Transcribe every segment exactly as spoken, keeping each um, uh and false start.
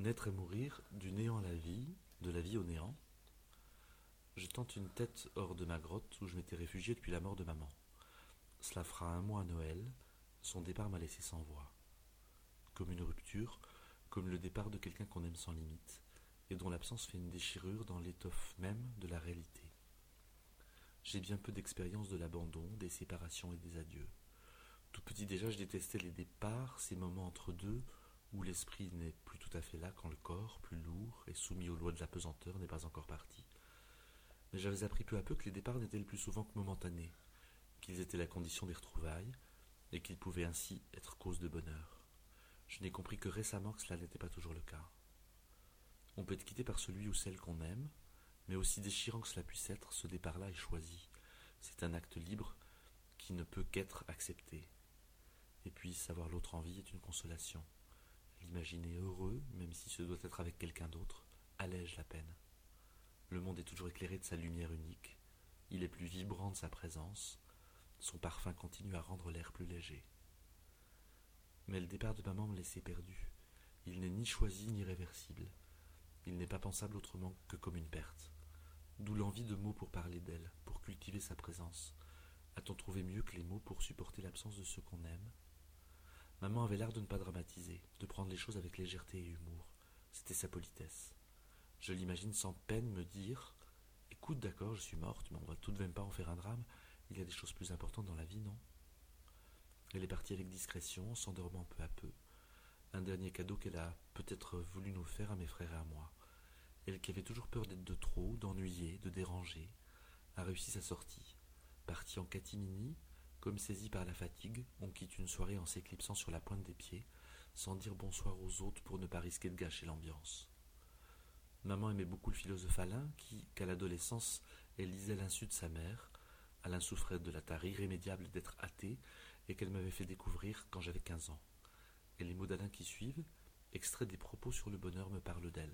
Naître et mourir, du néant à la vie, de la vie au néant. Je tente une tête hors de ma grotte où je m'étais réfugié depuis la mort de maman. Cela fera un mois à Noël, son départ m'a laissé sans voix. Comme une rupture, comme le départ de quelqu'un qu'on aime sans limite, et dont l'absence fait une déchirure dans l'étoffe même de la réalité. J'ai bien peu d'expérience de l'abandon, des séparations et des adieux. Tout petit déjà, je détestais les départs, ces moments entre deux, où l'esprit n'est plus tout à fait là quand le corps, plus lourd et soumis aux lois de la pesanteur, n'est pas encore parti. Mais j'avais appris peu à peu que les départs n'étaient le plus souvent que momentanés, qu'ils étaient la condition des retrouvailles, et qu'ils pouvaient ainsi être cause de bonheur. Je n'ai compris que récemment que cela n'était pas toujours le cas. On peut être quitté par celui ou celle qu'on aime, mais aussi déchirant que cela puisse être, ce départ-là est choisi. C'est un acte libre qui ne peut qu'être accepté. Et puis, savoir l'autre en vie est une consolation. L'imaginer heureux, même si ce doit être avec quelqu'un d'autre, allège la peine. Le monde est toujours éclairé de sa lumière unique. Il est plus vibrant de sa présence. Son parfum continue à rendre l'air plus léger. Mais le départ de maman me laissait perdu. Il n'est ni choisi ni réversible. Il n'est pas pensable autrement que comme une perte. D'où l'envie de mots pour parler d'elle, pour cultiver sa présence. A-t-on trouvé mieux que les mots pour supporter l'absence de ceux qu'on aime ? Maman avait l'air de ne pas dramatiser, de prendre les choses avec légèreté et humour. C'était sa politesse. Je l'imagine sans peine me dire « Écoute, d'accord, je suis morte, mais on va tout de même pas en faire un drame. Il y a des choses plus importantes dans la vie, non ?» Elle est partie avec discrétion, s'endormant peu à peu. Un dernier cadeau qu'elle a peut-être voulu nous faire à mes frères et à moi. Elle qui avait toujours peur d'être de trop, d'ennuyer, de déranger, a réussi sa sortie. Partie en catimini, comme saisie par la fatigue, on quitte une soirée en s'éclipsant sur la pointe des pieds, sans dire bonsoir aux autres pour ne pas risquer de gâcher l'ambiance. Maman aimait beaucoup le philosophe Alain, qui, qu'à l'adolescence, elle lisait l'insu de sa mère. Alain souffrait de la tare irrémédiable d'être athée, et qu'elle m'avait fait découvrir quand j'avais quinze ans. Et les mots d'Alain qui suivent, extraits des propos sur le bonheur, me parlent d'elle.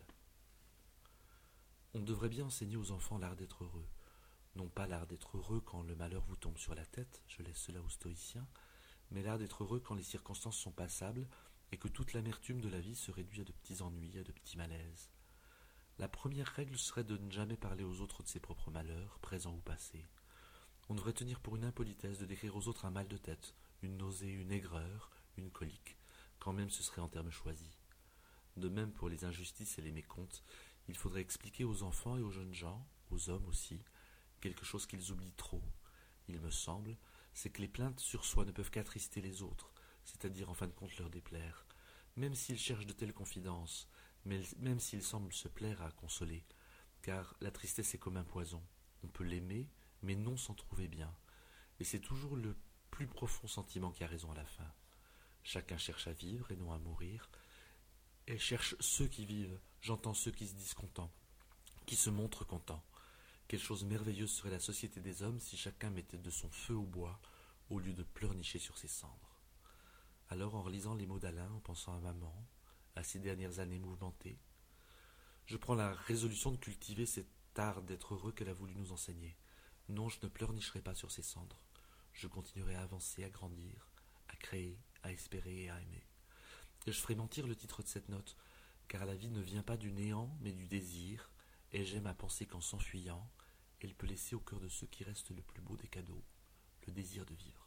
On devrait bien enseigner aux enfants l'art d'être heureux. Non pas l'art d'être heureux quand le malheur vous tombe sur la tête, je laisse cela aux stoïciens, mais l'art d'être heureux quand les circonstances sont passables et que toute l'amertume de la vie se réduit à de petits ennuis, à de petits malaises. La première règle serait de ne jamais parler aux autres de ses propres malheurs, présents ou passés. On devrait tenir pour une impolitesse de décrire aux autres un mal de tête, une nausée, une aigreur, une colique, quand même ce serait en termes choisis. De même pour les injustices et les mécomptes, il faudrait expliquer aux enfants et aux jeunes gens, aux hommes aussi, quelque chose qu'ils oublient trop, il me semble, c'est que les plaintes sur soi ne peuvent qu'attrister les autres, c'est-à-dire en fin de compte leur déplaire, même s'ils cherchent de telles confidences, mais même s'ils semblent se plaire à consoler, car la tristesse est comme un poison, on peut l'aimer, mais non s'en trouver bien, et c'est toujours le plus profond sentiment qui a raison à la fin. Chacun cherche à vivre et non à mourir, et cherche ceux qui vivent, j'entends ceux qui se disent contents, qui se montrent contents. Quelle chose merveilleuse serait la société des hommes si chacun mettait de son feu au bois au lieu de pleurnicher sur ses cendres. Alors, en relisant les mots d'Alain, en pensant à maman, à ses dernières années mouvementées, je prends la résolution de cultiver cet art d'être heureux qu'elle a voulu nous enseigner. Non, je ne pleurnicherai pas sur ses cendres. Je continuerai à avancer, à grandir, à créer, à espérer et à aimer. Et je ferai mentir le titre de cette note, car la vie ne vient pas du néant, mais du désir, et j'aime à penser qu'en s'enfuyant, elle peut laisser au cœur de ceux qui restent le plus beau des cadeaux, le désir de vivre.